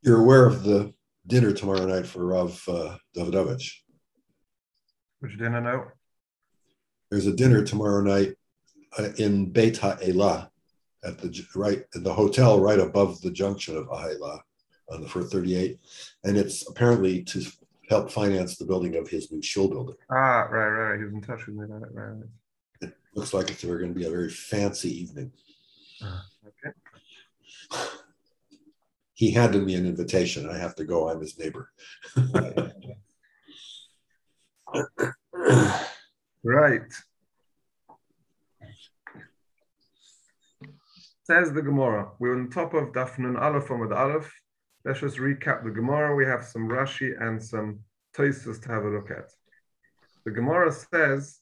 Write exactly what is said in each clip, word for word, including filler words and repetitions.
You're aware of the dinner tomorrow night for Rav uh, Davidovich. Which dinner now? There's a dinner tomorrow night uh, in Beit HaElah at the right the hotel right above the junction of HaElah on the four thirty-eight, and it's apparently to help finance the building of his new shul building. Ah, right, right. He was in touch with me about it. Right, right. It looks like it's going to be a very fancy evening. Uh, okay. He handed me an invitation. I have to go. I'm his neighbor. Right. Says the Gemara. We're on top of Daf Nun Aleph on with Aleph. Let's just recap the Gemara. We have some Rashi and some Tosfos to have a look at. The Gemara says,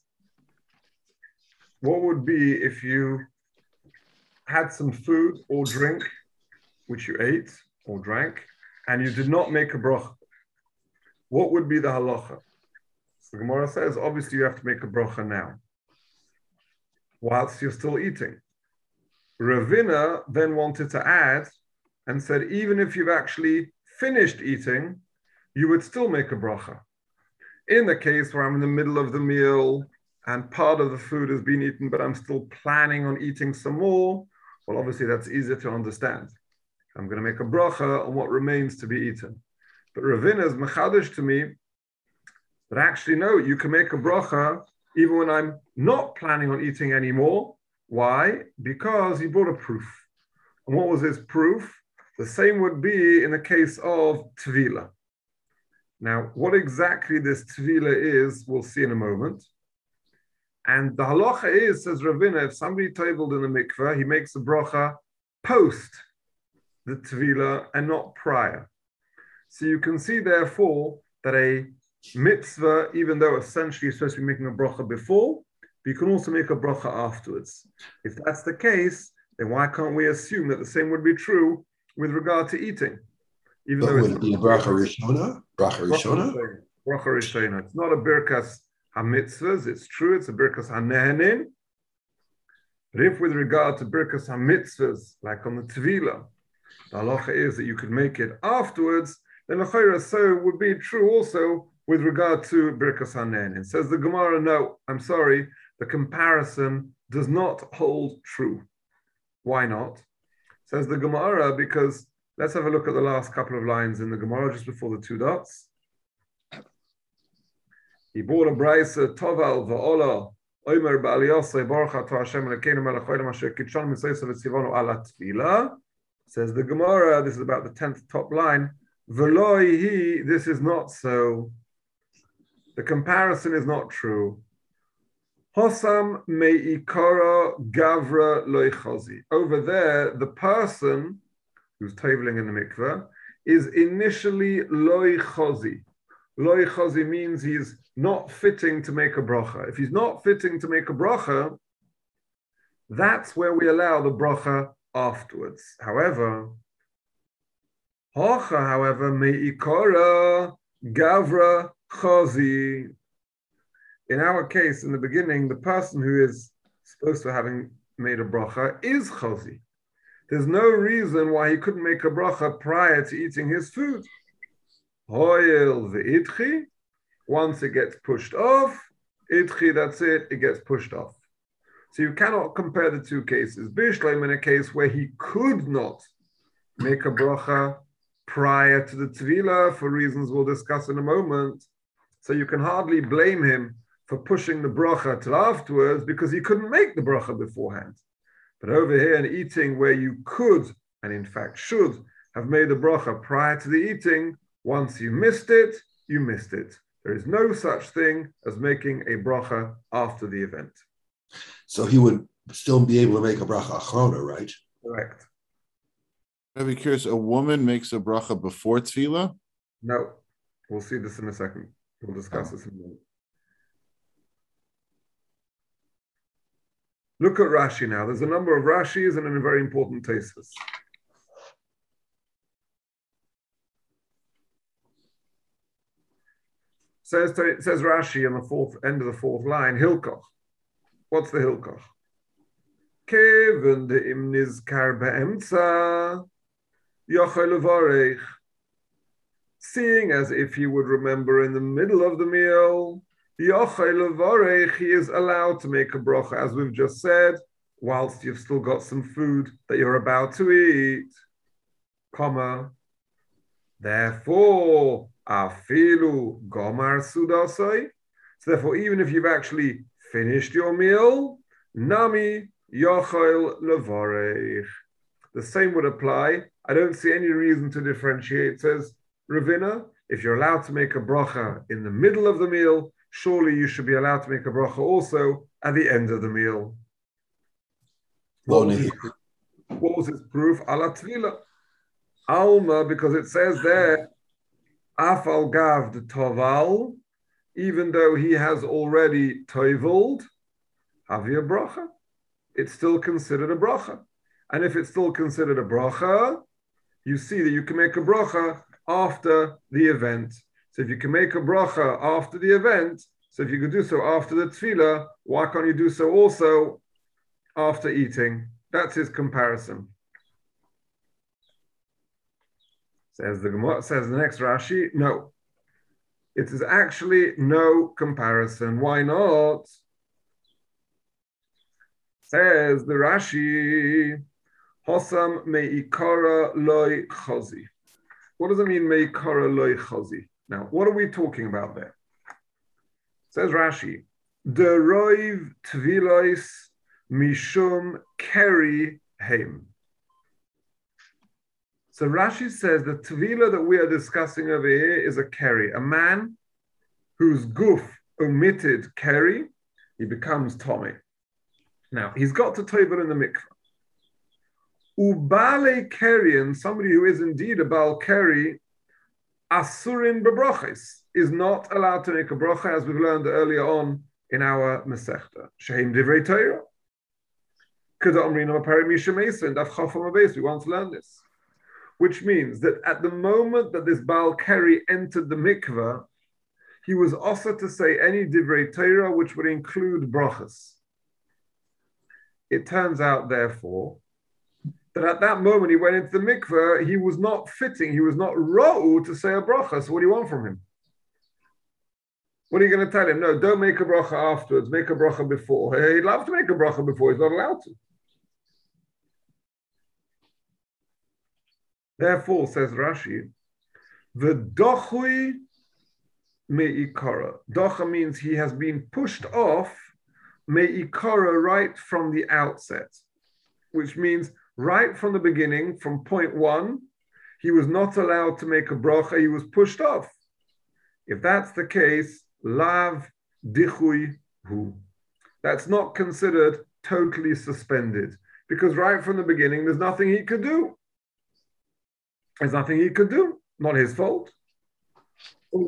what would be if you had some food or drink, which you ate or drank, and you did not make a bracha? What would be the halacha? So the Gemara says, obviously you have to make a bracha now, whilst you're still eating. Ravina then wanted to add and said, even if you've actually finished eating, you would still make a bracha. In the case where I'm in the middle of the meal and part of the food has been eaten, but I'm still planning on eating some more, well, obviously that's easier to understand. I'm going to make a bracha on what remains to be eaten. But Ravina is mechadish to me that actually, no, you can make a bracha even when I'm not planning on eating anymore. Why? Because he brought a proof. And what was his proof? The same would be in the case of Tvila. Now, what exactly this Tvila is, we'll see in a moment. And the halacha is, says Ravina, if somebody tabled in the mikveh, he makes a bracha post the Tvila and not prior. So you can see, therefore, that a mitzvah, even though essentially you're supposed to be making a bracha before, but you can also make a bracha afterwards. If that's the case, then why can't we assume that the same would be true with regard to eating? Even but though would it's it be bracha rishona? Bracha rishona? Bracha rishona. It's not a birkas hamitzvahs. It's true. It's a birkas hanehenin. But if with regard to birkas hamitzvahs, like on the tvila, the halacha is that you could make it afterwards, then l'chayra so would be true also with regard to birkas hanehenin. Says the Gemara, no, I'm sorry, the comparison does not hold true. Why not? Says the Gemara, because let's have a look at the last couple of lines in the Gemara just before the two dots. He bought a brisa, Toval va'ola, Omer ba'aliyosei, Baruch atah Hashem Elokeinu melech haolam asher kitshanu mitzvayso v'tzivanu ala tefila. Says the Gemara, this is about the tenth top line, V'loi hi, this is not so. The comparison is not true. Hosam me'ikara gavra loichazi. Over there, the person who's tabling in the mikveh is initially loichazi. Loichazi means he's not fitting to make a bracha. If he's not fitting to make a bracha, that's where we allow the bracha afterwards. However, Hocha, however, me'ikara gavra chazi. In our case, in the beginning, the person who is supposed to having made a bracha is chazi. There's no reason why he couldn't make a bracha prior to eating his food. Hoyel ve'itchi, once it gets pushed off, itchi, that's it, it gets pushed off. So you cannot compare the two cases. Bishleim, in a case where he could not make a bracha prior to the tvila, for reasons we'll discuss in a moment, so you can hardly blame him for pushing the bracha till afterwards because he couldn't make the bracha beforehand. But over here in eating where you could, and in fact should, have made the bracha prior to the eating, once you missed it, you missed it. There is no such thing as making a bracha after the event. So he would still be able to make a bracha achrona, right? Correct. I'd be curious, a woman makes a bracha before tefillah? No. We'll see this in a second. We'll discuss oh. this in a minute. Look at Rashi now. There's a number of Rashis and a very important Tosfos. Says, says Rashi on the fourth end of the fourth line, Hilkoch. What's the Hilkoch? Keven de im nizkar be'emtza yochel levarech. seeing as if he would remember in the middle of the meal, yochai levarech, he is allowed to make a bracha, as we've just said, whilst you've still got some food that you're about to eat, comma, therefore, afilu gomar sudasai, so therefore, even if you've actually finished your meal, nami yochel levarech. The same would apply. I don't see any reason to differentiate, says Ravina. If you're allowed to make a bracha in the middle of the meal, surely you should be allowed to make a bracha also at the end of the meal. What was his, what was his proof? Ala tvila. Alma, because it says there, afal gav de toval, even though he has already toveled, havia bracha. It's still considered a bracha. And if it's still considered a bracha, you see that you can make a bracha after the event. So if you can make a bracha after the event, so if you could do so after the tefillah, why can't you do so also after eating? That's his comparison. Says the Gemara, says the next Rashi, no. It is actually no comparison. Why not? Says the Rashi, Hosam meikara loy chazi. What does it mean, meikara loy chazi? Now, what are we talking about there? Says Rashi, deroiv tvilois mishum keri heim. So Rashi says the tvila that we are discussing over here is a keri, a man whose guf omitted keri, he becomes Tommy. Now, he's got to toivel in the mikveh. Ubale kerian, somebody who is indeed a bal keri, asurin bebrachis, is not allowed to make a bracha, as we've learned earlier on in our Masechta. Shehem divrei Torah. Kada omrinu apari misha meisa, and daf chafam abeis, we want to learn this. Which means that at the moment that this bal keri entered the mikveh, he was also to say any divrei Torah, which would include brachas. It turns out, therefore, that at that moment he went into the mikveh, he was not fitting, he was not ro'u to say a bracha. So what do you want from him? What are you going to tell him? No, don't make a bracha afterwards, make a bracha before. He'd love to make a bracha before, he's not allowed to. Therefore, says Rashi, the dochui me'ikara. Docha means he has been pushed off me'ikara right from the outset, which means right from the beginning, from point one, he was not allowed to make a bracha, he was pushed off. If that's the case, lav dichui hu. That's not considered totally suspended, because right from the beginning, there's nothing he could do. There's nothing he could do, not his fault. And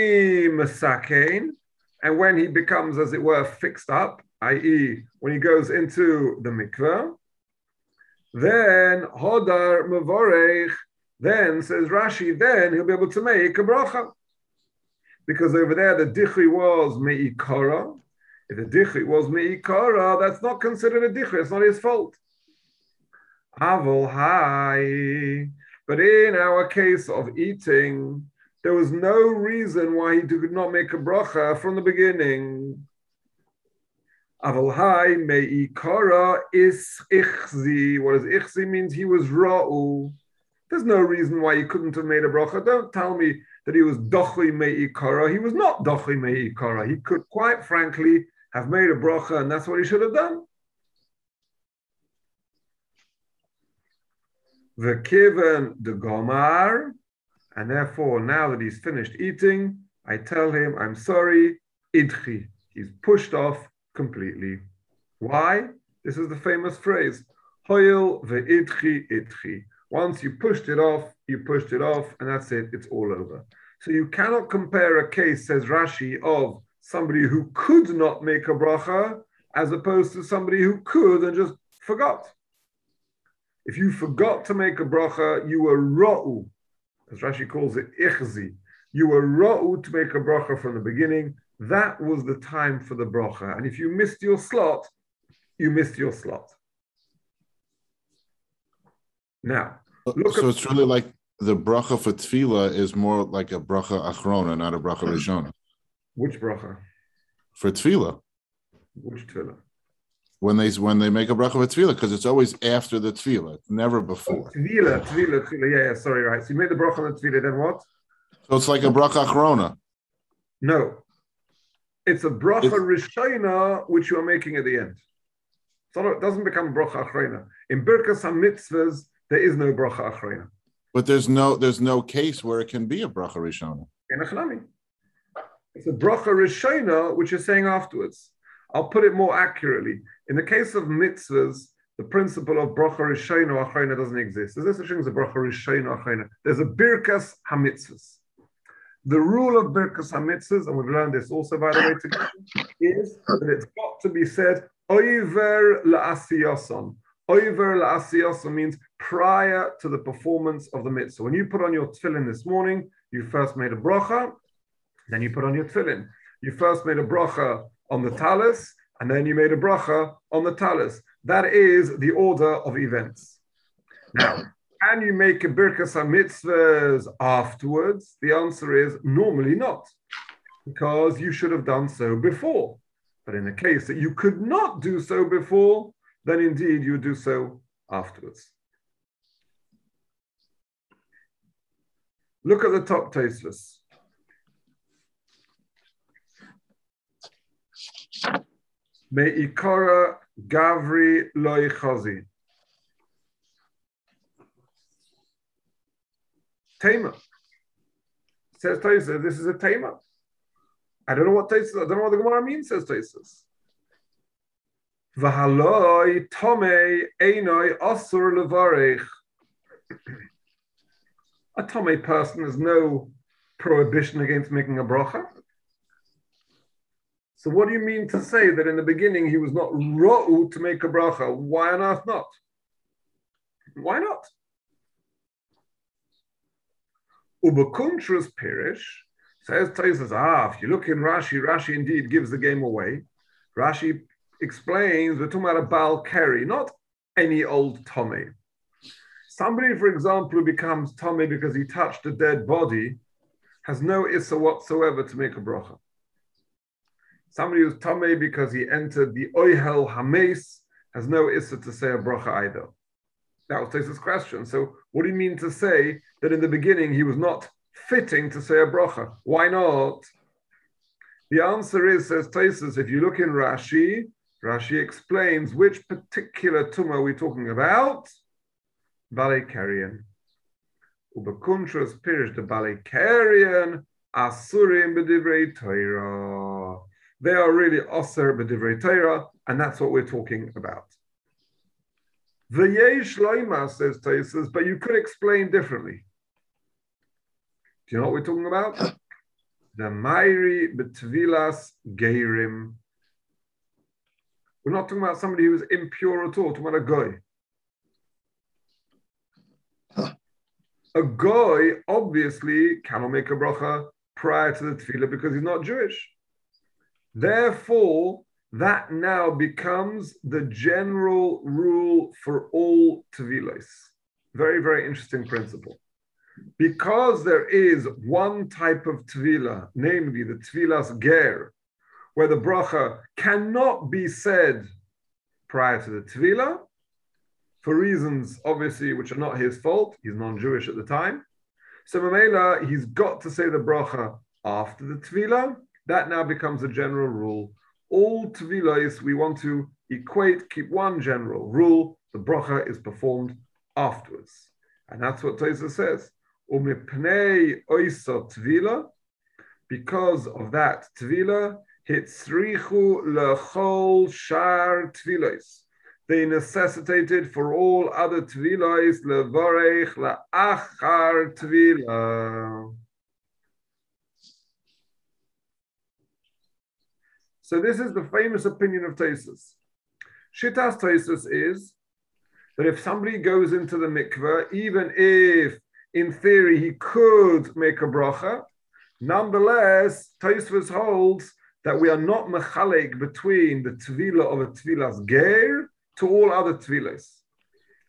when he becomes, as it were, fixed up, that is, when he goes into the mikveh, then hodar mevorech, then says Rashi, then he'll be able to make a bracha. Because over there the dichri was meikara. If the dichri was meikara, that's not considered a dichri, it's not his fault. Avol hai. But in our case of eating, there was no reason why he could not make a bracha from the beginning. Aval hai meikara is ichzi. What does ichzi means? He was ra'u. There's no reason why he couldn't have made a bracha. Don't tell me that he was dochi meikara. He was not dochi meikara. He could quite frankly have made a bracha, and that's what he should have done. V'kiven de gomar, and therefore now that he's finished eating, I tell him, I'm sorry, idchi. He's pushed off completely. Why? This is the famous phrase, hoil ve'idchi idchi. Once you pushed it off, you pushed it off, and that's it, it's all over. So you cannot compare a case, says Rashi, of somebody who could not make a bracha, as opposed to somebody who could and just forgot. If you forgot to make a bracha, you were ra'u, as Rashi calls it, ichzi. You were ra'u to make a bracha from the beginning. That was the time for the bracha. And if you missed your slot, you missed your slot. Now, look so at, it's really like the bracha for tefillah is more like a bracha achrona, not a bracha rishona. Which bracha? For tefillah. Which tefillah? When they when they make a bracha for tefillah, because it's always after the tefillah, never before. Oh, tefillah, tefillah, tefillah. Yeah, yeah, sorry, right. So you made the bracha on the tefillah, then what? So it's like a bracha achrona. No. It's a bracha rishona which you are making at the end. So it doesn't become bracha achrona. In Birkas HaMitzvahs, there is no bracha achrona. But there's no there's no case where it can be a bracha rishona. In Achlami. It's a bracha rishona which you're saying afterwards. I'll put it more accurately. In the case of mitzvahs, the principle of bracha rishona or achrona doesn't exist. There's no such thing as a bracha rishona or achrona. There's a birkas hamitzvahs. The rule of birkas hamitzvahs, and we've learned this also by the way together, is that it's got to be said oiver la'asiyason. Oiver la'asiyason means prior to the performance of the mitzvah. When you put on your tefillin this morning, you first made a bracha, then you put on your tefillin. You first made a bracha on the talis, and then you made a bracha on the talis. That is the order of events. Now, can you make a birkas hamitzvahs afterwards? The answer is normally not, because you should have done so before. But in the case that you could not do so before, then indeed you do so afterwards. Look at the top Tosfos. Me'ikara Gavri Loi Chazi. Tema. Says Tosfos, this is a tema. I don't know what Tosfos, I don't know what the Gemara means, says Tosfos. V'haloi tomei einoi asur levarech. A tomei person has no prohibition against making a bracha. So what do you mean to say that in the beginning he was not ro'u to make a bracha? Why on earth not? Why not? Ubakuntra's pirish says Tosfos, ah, if you look in Rashi, Rashi indeed gives the game away. Rashi explains we're talking about a Baal Keri, not any old Tomei. Somebody, for example, who becomes Tomei because he touched a dead body has no issa whatsoever to make a bracha. Somebody who's Tomei because he entered the Oihel Hames has no issa to say a bracha either. That was Tosfos' question. So what do you mean to say that in the beginning he was not fitting to say a bracha? Why not? The answer is, says Tosfos, if you look in Rashi, Rashi explains which particular tumah are we talking about? Balei Karian. Ubakuntras pirish the Balei Karian asurim b'divrei Torah. They are really aser b'divrei Torah, and that's what we're talking about. V'yesh loima, says Tosfos, but you could explain differently. Do you know what we're talking about? The Mairi b'tvilas geirim. We're not talking about somebody who is impure at all, we're talking about a goy. Huh. A goy obviously cannot make a bracha prior to the tefillah because he's not Jewish. Therefore, that now becomes the general rule for all tevilas. Very, very interesting principle. Because there is one type of tevilah, namely the tevilas ger, where the bracha cannot be said prior to the tevilah, for reasons, obviously, which are not his fault. He's non-Jewish at the time. So Mamela, he's got to say the bracha after the tevilah. That now becomes a general rule. All tevilahs, we want to equate, keep one general rule. The bracha is performed afterwards. And that's what Tosfos says. Umipnei oisa tevilah, because of that tevilah, hitzrichu lechol shar tevilahs. They necessitated for all other tevilahs levarech la'achar tevilah. So this is the famous opinion of Tosfos. Shittas Tosfos is that if somebody goes into the mikveh, even if in theory he could make a bracha, nonetheless, Tosfos holds that we are not mechalek between the tevilah of a tevilas ger to all other tevilahs.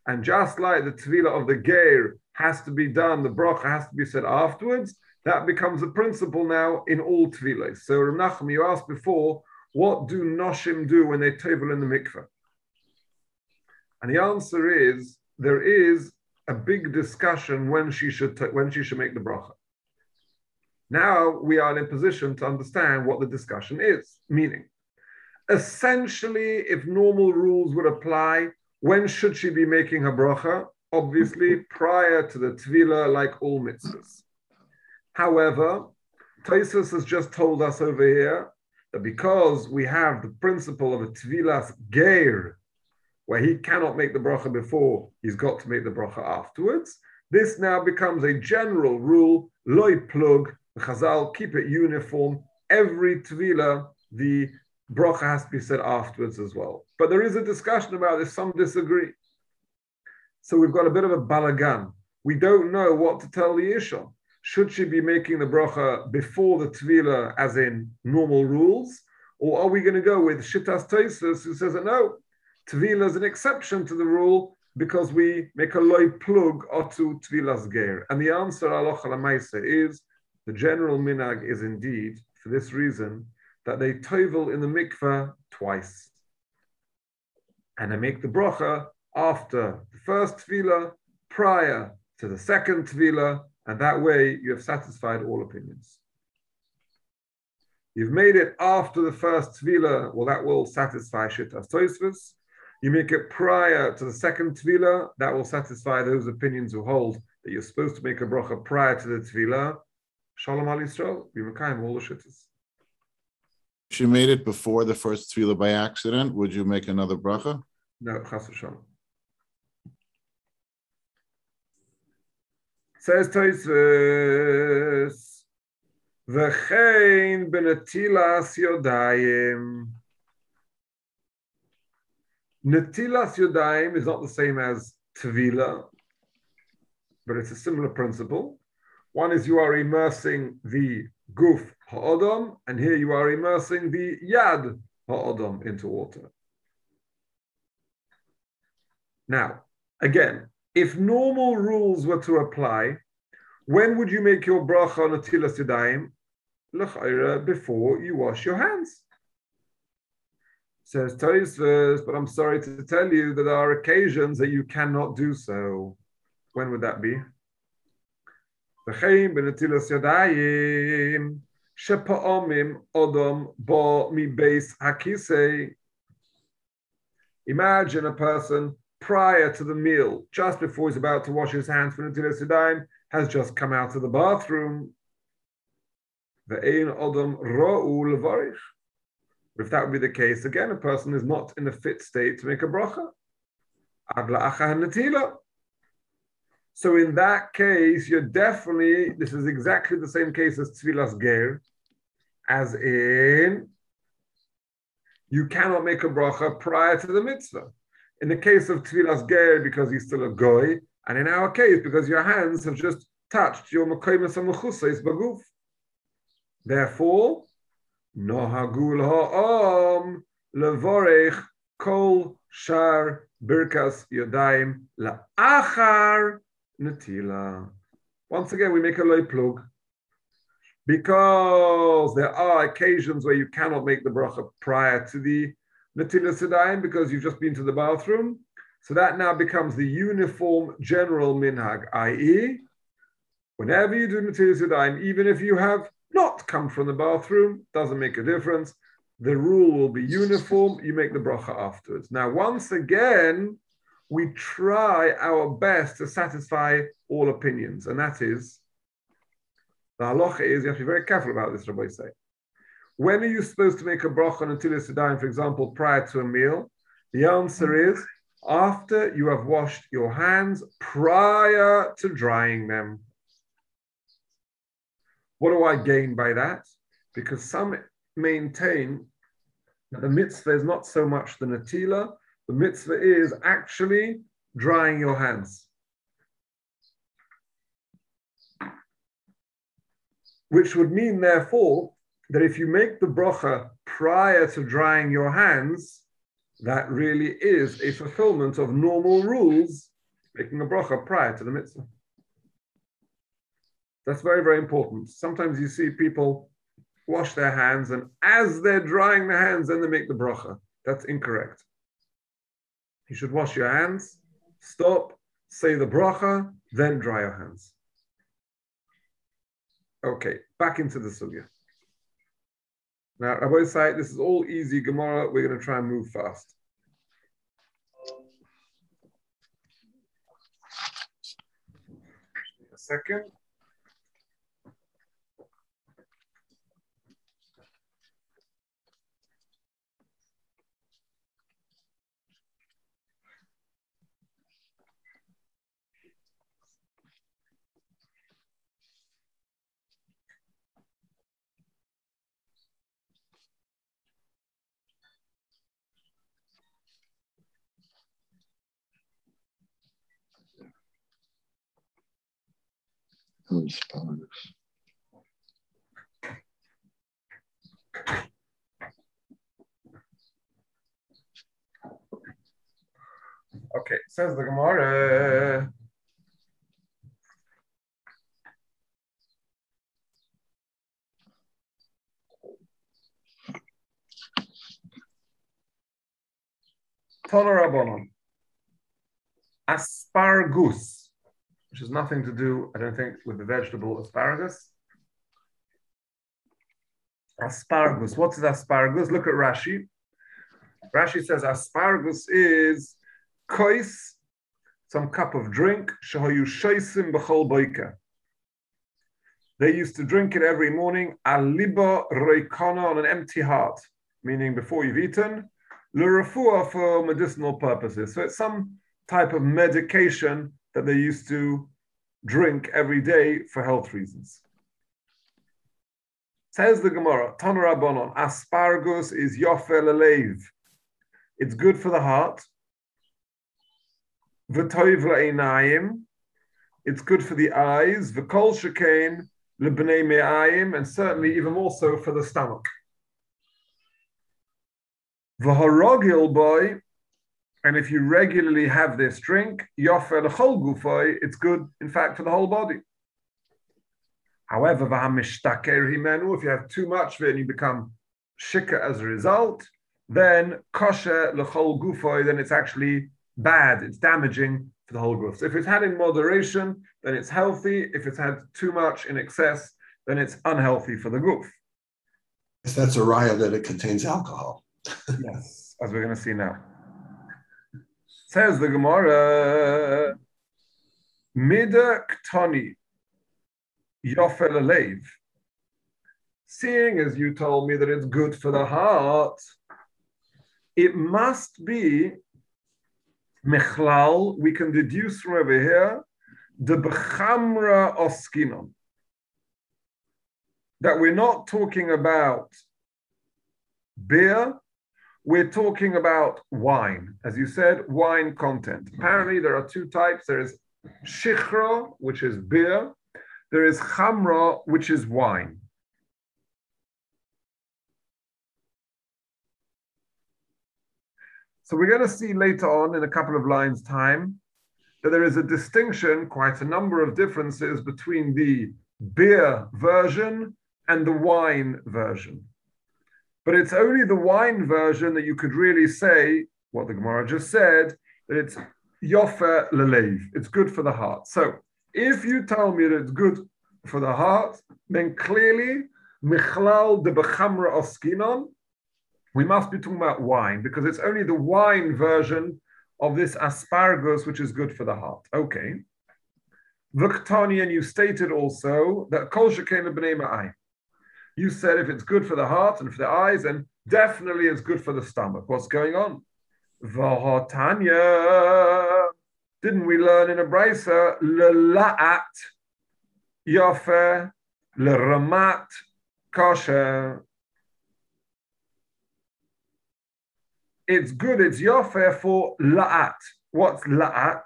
And just like the tefillah of the Geir has to be done, the bracha has to be said afterwards, that becomes a principle now in all tefillahs. So Rav Nachum, you asked before, what do noshim do when they tevel in the mikveh? And the answer is, there is a big discussion when she should when she should make the bracha. Now we are in a position to understand what the discussion is. Meaning, essentially, if normal rules would apply, when should she be making her bracha? Obviously, prior to the tefillah, like all mitzvahs. However, Tosfos has just told us over here that because we have the principle of a tevilas geir, where he cannot make the bracha before, he's got to make the bracha afterwards. This now becomes a general rule, loy plug, the Chazal, keep it uniform. Every tevilah, the bracha has to be said afterwards as well. But there is a discussion about this, some disagree. So we've got a bit of a balagan. We don't know what to tell the Isha. Should she be making the bracha before the tevilah, as in normal rules? Or are we going to go with Shittas Tosfos, who says that no, tevilah is an exception to the rule because we make a loy plug otu tevilas geir. And the answer, halacha l'maaseh, is the general minhag is indeed, for this reason, that they tovel in the mikveh twice. And they make the bracha after the first tevilah, prior to the second tevilah, and that way you have satisfied all opinions. You've made it after the first tevilah, well, that will satisfy Shittas Tosfos. You make it prior to the second tevilah, that will satisfy those opinions who hold that you're supposed to make a bracha prior to the tevilah. Shalom al Yisrael, be mekayim all the shittas. She made it before the first tevilah by accident. Would you make another bracha? No, chas v'shalom. Says Tosfos, v'chein benetilas yodayim. Netilas yodayim is not the same as tevilah, but it's a similar principle. One is you are immersing the guf ha'odom, and here you are immersing the yad ha'odom into water. Now, again, if normal rules were to apply, when would you make your bracha on netilas yodayim? L'chayra, before you wash your hands. Says Tosfos, but I'm sorry to tell you that there are occasions that you cannot do so. When would that be? V'chein benetilas yadayim shepa'omim odom bo mi beis hakisei. Imagine a person prior to the meal, just before he's about to wash his hands for netilas yadayim, has just come out of the bathroom. V'ein odom ro'u levarich. If that would be the case, again, a person is not in a fit state to make a bracha. So in that case, you're definitely, this is exactly the same case as tevilas geir, as in, you cannot make a bracha prior to the mitzvah. In the case of tevilas geir, because he's still a goy, and in our case, because your hands have just touched your mekoymes hamechuseis baguf. Therefore, Nohagul ha'om levorech kol shar birkas yodayim la'achar netila. Once again, we make a loy plug because there are occasions where you cannot make the bracha prior to the netilas yodayim because you've just been to the bathroom. So that now becomes the uniform general minhag, that is, whenever you do netilas yodayim, even if you have not come from the bathroom, doesn't make a difference. The rule will be uniform. You make the bracha afterwards. Now, once again, we try our best to satisfy all opinions, and that is, the halacha is, you have to be very careful about this, Rabbi say. When are you supposed to make a bracha on netilas yadayim, for example, prior to a meal? The answer is, after you have washed your hands prior to drying them. What do I gain by that? Because some maintain that the mitzvah is not so much the netila, the mitzvah is actually drying your hands. Which would mean, therefore, that if you make the bracha prior to drying your hands, that really is a fulfillment of normal rules making a bracha prior to the mitzvah. That's very, very important. Sometimes you see people wash their hands, and as they're drying their hands, then they make the bracha. That's incorrect. You should wash your hands, stop, say the bracha, then dry your hands. Okay, back into the sugya. Now, Rabbi Say, this is all easy Gemara. We're going to try and move fast. A second. Okay, says the Gemara. Tana Rabbanon. Asparagus, which has nothing to do, I don't think, with the vegetable asparagus. Asparagus. What's an asparagus? Look at Rashi. Rashi says asparagus is kois, some cup of drink. Shahayu shaisim b'chol boika. They used to drink it every morning. Aliba reikana, on an empty heart, meaning before you've eaten. L'rafua, for medicinal purposes. So it's some type of medication that they used to drink every day for health reasons. Says the Gemara, Tana Rabbanon, asparagus is yofer lelev. It's good for the heart. V'toiv la'einayim. It's good for the eyes. V'kol shekain lebnei me'ayim, and certainly even more so for the stomach. V'harogil boy, and if you regularly have this drink, yofer l'chol gufay, it's good, in fact, for the whole body. However, v'hamishtaker himenu, if you have too much of it and you become shikah as a result, then kosher l'chol gufay, then it's actually bad, it's damaging for the whole group. So if it's had in moderation, then it's healthy. If it's had too much in excess, then it's unhealthy for the group. That's a raya that it contains alcohol. Yes, as we're going to see now. Says the Gemara, Mida Ktani Yofer Leiv. Seeing as you told me that it's good for the heart, it must be Mechlal. We can deduce from over here the Bechamra Oskinon, that we're not talking about beer. We're talking about wine. As you said, wine content. Apparently, there are two types. There is shichra, which is beer. There is chamra, which is wine. So we're going to see later on in a couple of lines' time that there is a distinction, quite a number of differences between the beer version and the wine version. But it's only the wine version that you could really say, what the Gemara just said, that it's yofer lelev, it's good for the heart. So if you tell me that it's good for the heart, then clearly, michlal de bechamra oskinon, we must be talking about wine, because it's only the wine version of this asparagus which is good for the heart. Okay. V'ktani, and you stated also that kol shekein lebnei ma'ayim. You said if it's good for the heart and for the eyes, and definitely it's good for the stomach. What's going on? V'hotanya. Didn't we learn in a brisa, lela'at yofer leramat kosher? It's good, it's yofer for la'at. What's la'at?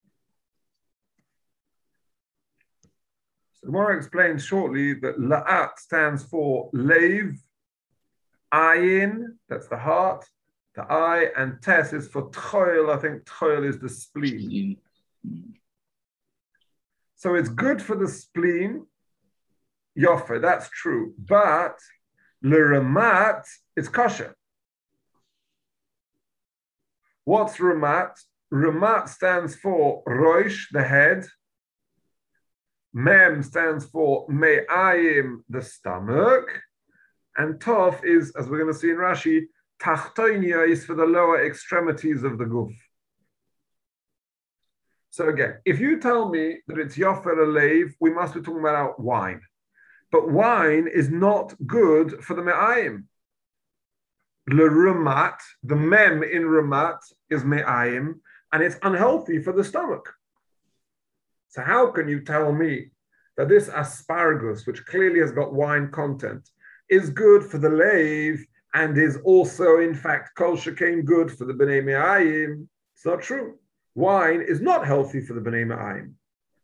The Gemara explains shortly that la'at stands for leiv, ayin, that's the heart, the eye, and tes is for tchoil. I think tchoil is the spleen. So it's good for the spleen, yofer, that's true. But l'ramat, it's kosher. What's ramat? Ramat stands for roish, the head. Mem stands for me'ayim, the stomach. And tov is, as we're going to see in Rashi, tachtoinia is for the lower extremities of the guf. So again, if you tell me that it's yofer aleiv, we must be talking about wine. But wine is not good for the me'ayim. Le ramat, the mem in ramat is me'ayim, and it's unhealthy for the stomach. So how can you tell me that this asparagus, which clearly has got wine content, is good for the leiv and is also, in fact, kol shekain good for the bnei me'ayim? It's not true. Wine is not healthy for the bnei me'ayim.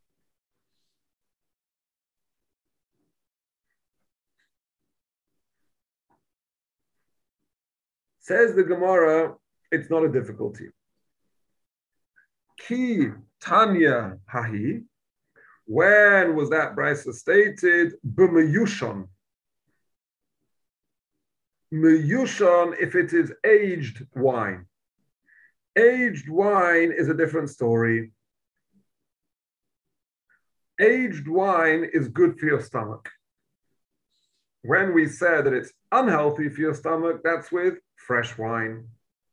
Says the Gemara, it's not a difficulty. Ki Tanya Hahi, when was that brisa stated? B'meyushon. Meyushon, if it is aged wine. Aged wine is a different story. Aged wine is good for your stomach. When we said that it's unhealthy for your stomach, that's with fresh wine.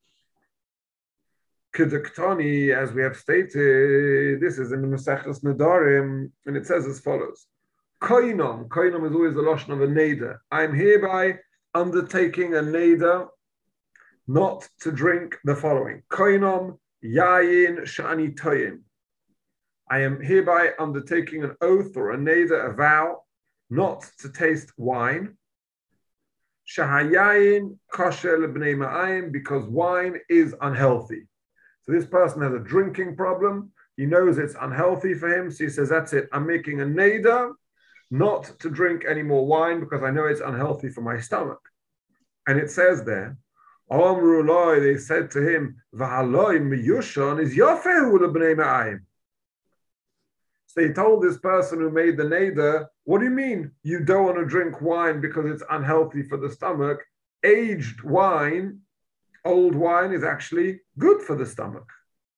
Keduktani, as we have stated, this is in the Maseches Nedarim, and it says as follows: Koinom, koinom is always the lashon of a neder. I am hereby undertaking a neder not to drink the following: Koinom yayin shani toyim. I am hereby undertaking an oath or a neder, a vow, not to taste wine. Shahayayin kosher lebnei ma'ayim, because wine is unhealthy. So this person has a drinking problem. He knows it's unhealthy for him. So he says, that's it. I'm making a neder not to drink any more wine because I know it's unhealthy for my stomach. And it says there, Amrullah, they said to him, V'haloi miyushon is yofehu lebnei ma'ayim. So he told this person who made the neder, what do you mean you don't want to drink wine because it's unhealthy for the stomach? Aged wine, old wine is actually good for the stomach.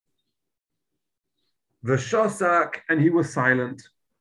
The shosak, and he was silent.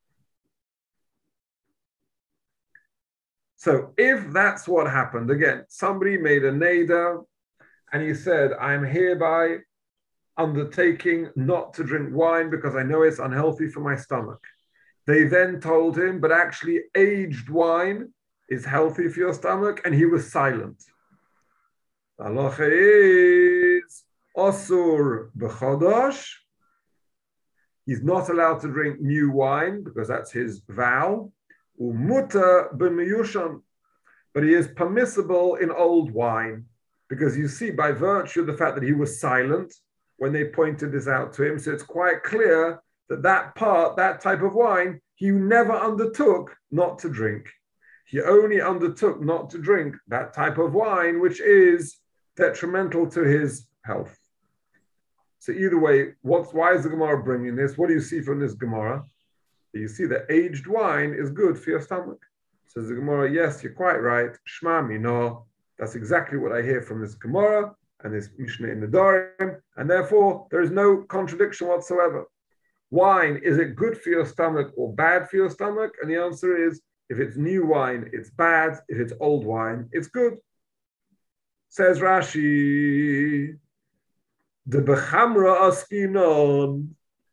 So if that's what happened, again, somebody made a neder and he said, I'm hereby undertaking not to drink wine because I know it's unhealthy for my stomach. They then told him, but actually aged wine is healthy for your stomach, and he was silent. Halacha is osur b'chodosh. He's not allowed to drink new wine because that's his vow. Umuta b'miyushon, but he is permissible in old wine because you see, by virtue of the fact that he was silent when they pointed this out to him, so it's quite clear that that part, that type of wine, he never undertook not to drink. He only undertook not to drink that type of wine, which is detrimental to his health. So either way, what's, why is the Gemara bringing this? What do you see from this Gemara? You see that aged wine is good for your stomach. Says the Gemara, yes, you're quite right. Shma mino. That's exactly what I hear from this Gemara and this Mishnah in the Nedarim, and therefore there is no contradiction whatsoever. Wine, is it good for your stomach or bad for your stomach? And the answer is, if it's new wine, it's bad. If it's old wine, it's good. Says Rashi, the bechamra askinon.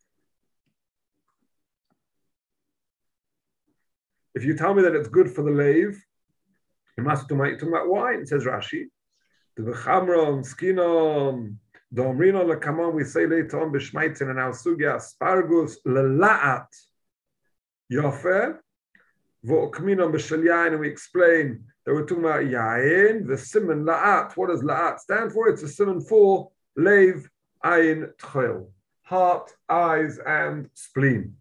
If you tell me that it's good for the leiv, you must be talking about wine, says Rashi. The bechamra askinon. Domrino lekamon, we say later on b'shmaitzin and our sugya asparagus lelaat yofer v'okminon b'shel yain, and we explain that we're talking about yain. The siman laat. What does laat stand for? It's a siman for leiv, ayin, tchel, heart, eyes, and spleen.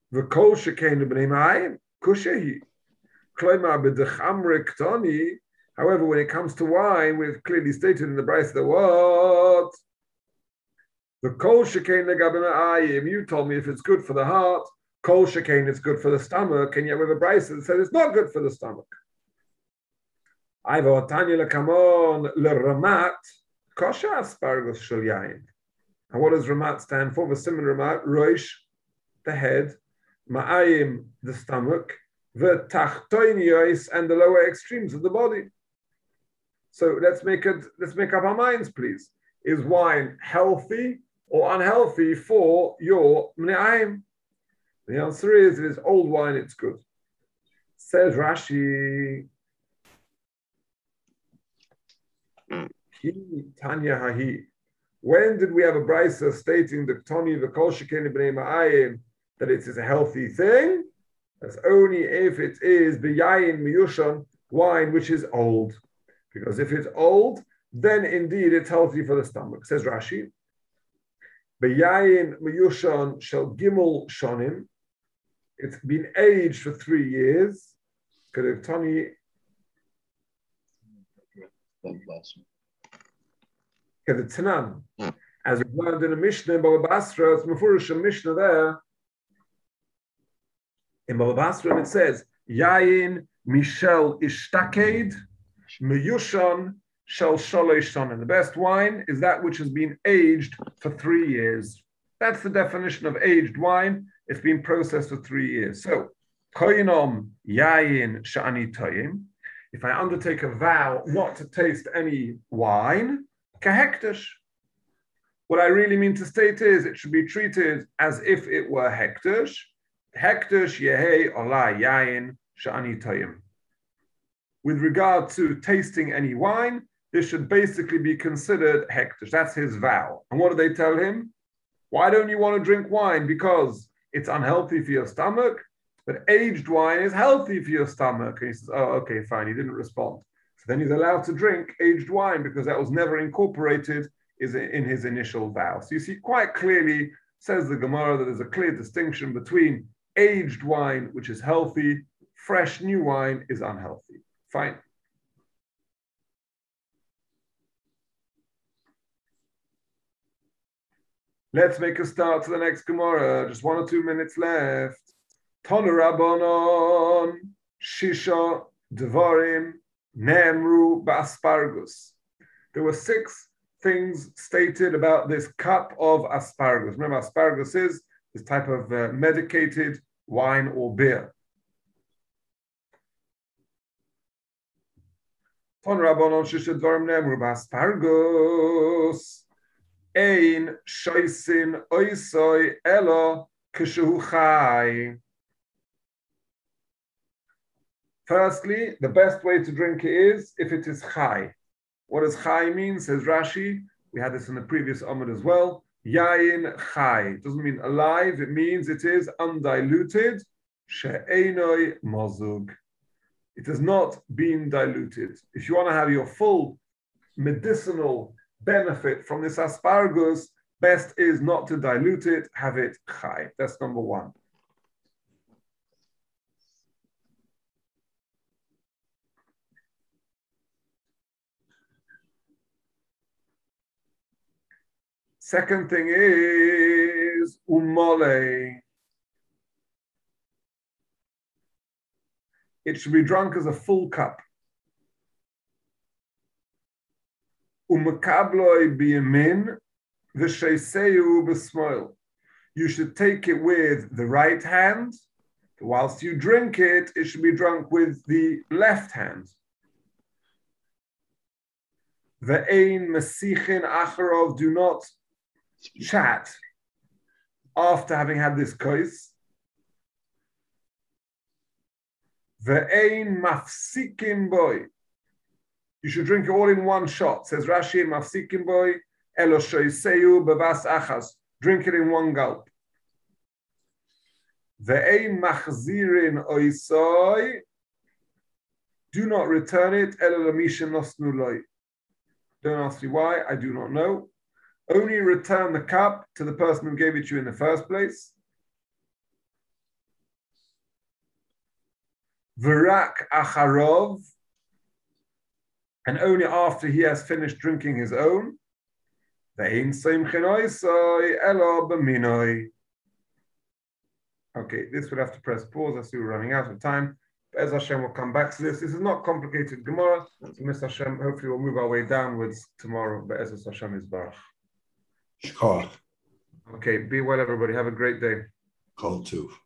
V'kol shekein b'nei ma'ayim kushehi. If However, when it comes to wine, we've clearly stated in the Brisa that what? The kol shekain legabim. You told me if it's good for the heart, kol shekain it's good for the stomach, and yet with a Brisa that said it's not good for the stomach. Ivo Tanya lekamon leramat kosher asparagus shel yain. And what does ramat stand for? The similar ramat, roish, the head, ma'ayim, the stomach, the tachtoiniyos, and the lower extremes of the body. So let's make it. Let's make up our minds, please. Is wine healthy or unhealthy for your mne'ayim? The answer is, it is old wine. It's good. Says Rashi. Tanya Hahi. When did we have a brisa stating the Tony the Kol Shekeni B'nei Ma'ayim that it is a healthy thing? That's only if it is B'yayin Miyushon, wine which is old. Because if it's old, then indeed it's healthy for the stomach. Says Rashi, B'yayin Miyushon shall Gimel Shonim. It's been aged for three years. Tony. The Tanan, as we learned in a Mishnah in Baba Basra, it's Mefurish a Mishnah there. In Baba Basra it says, Yayin Mishel Ishtaked, Meyushan Shel Shalosh Shonim. The best wine is that which has been aged for three years. That's the definition of aged wine. It's been processed for three years. So, Koinom Yayin Sha'ani Toyim. If I undertake a vow not to taste any wine, Kahektish. What I really mean to state is it should be treated as if it were hektish. Hektish yehei ola yayin sha'ani tayim. With regard to tasting any wine, this should basically be considered hektish. That's his vow. And what do they tell him? Why don't you want to drink wine? Because it's unhealthy for your stomach, but aged wine is healthy for your stomach. And he says, oh, okay, fine. He didn't respond. So then he's allowed to drink aged wine because that was never incorporated in his initial vow. So you see quite clearly, says the Gemara, that there's a clear distinction between aged wine, which is healthy, fresh new wine is unhealthy. Fine. Let's make a start to the next Gemara. Just one or two minutes left. Tonu Rabbanon, Shisha, Devarim, Nemru Ba'aspargus. There were six things stated about this cup of asparagus. Remember, asparagus is this type of uh, medicated wine or beer. Ton Rabbanon Shisha Dvarim Nemru Ba'aspargus. Ein Shoisin Oisoi Elo Kishu Chai. Firstly, the best way to drink it is if it is chai. What does chai mean? Says Rashi. We had this in the previous Amud as well. Yayin chai. It doesn't mean alive. It means it is undiluted. She'enoi mozug. It has not been diluted. If you want to have your full medicinal benefit from this asparagus, best is not to dilute it. Have it chai. That's number one. Second thing is umole. It should be drunk as a full cup. Umakabloi biyamin v'sheiseu b'smoil. You should take it with the right hand. Whilst you drink it, it should be drunk with the left hand. Ve'ein mesichin acharov. Do not chat after having had this kos. Ve'ein mafsikin boy. You should drink it all in one shot. Says Rashi, mafsikin boy elo shoiseu bevas achas. Drink it in one gulp. Ve'ein machzirin oisoi. Do not return it elo lamishin nosnu loy. Don't ask me why. I do not know. Only return the cup to the person who gave it to you in the first place. V'rak acharov. and only after he has finished drinking his own. Okay, this would have to press pause. I see we're running out of time. Be'ez Hashem will come back to this. This is not complicated Gemara. So Mister Hashem, hopefully we'll move our way downwards tomorrow. Be'ez Hashem is Barach. Shkach. Okay, be well everybody. Have a great day. Call two.